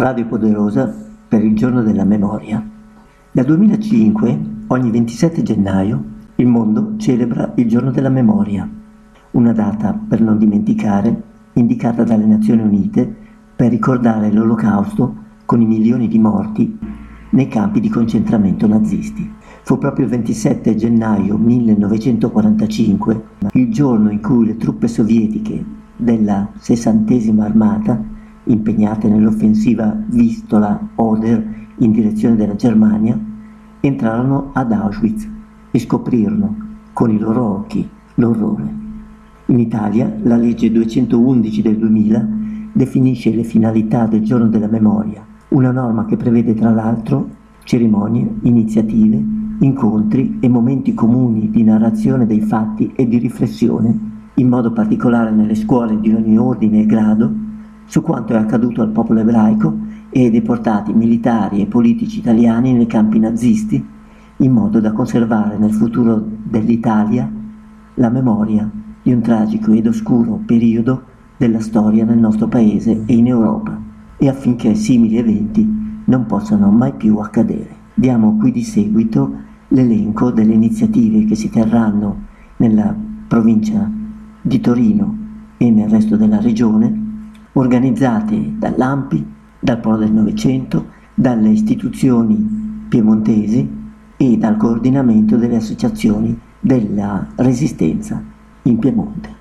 Radio Poderosa per il Giorno della Memoria. Dal 2005, ogni 27 gennaio, il mondo celebra il Giorno della Memoria, una data per non dimenticare, indicata dalle Nazioni Unite per ricordare l'Olocausto con i milioni di morti nei campi di concentramento nazisti. Fu proprio il 27 gennaio 1945 il giorno in cui le truppe sovietiche della 60ª Armata, impegnate nell'offensiva Vistola-Oder in direzione della Germania, entrarono ad Auschwitz e scoprirono con i loro occhi l'orrore. In Italia la legge 211 del 2000 definisce le finalità del Giorno della Memoria, una norma che prevede tra l'altro cerimonie, iniziative, incontri e momenti comuni di narrazione dei fatti e di riflessione, in modo particolare nelle scuole di ogni ordine e grado, su quanto è accaduto al popolo ebraico e ai deportati militari e politici italiani nei campi nazisti, in modo da conservare nel futuro dell'Italia la memoria di un tragico ed oscuro periodo della storia nel nostro paese e in Europa, e affinché simili eventi non possano mai più accadere. Diamo qui di seguito l'elenco delle iniziative che si terranno nella provincia di Torino e nel resto della regione, organizzate dall'ANPI, dal Polo del Novecento, dalle istituzioni piemontesi e dal coordinamento delle associazioni della Resistenza in Piemonte.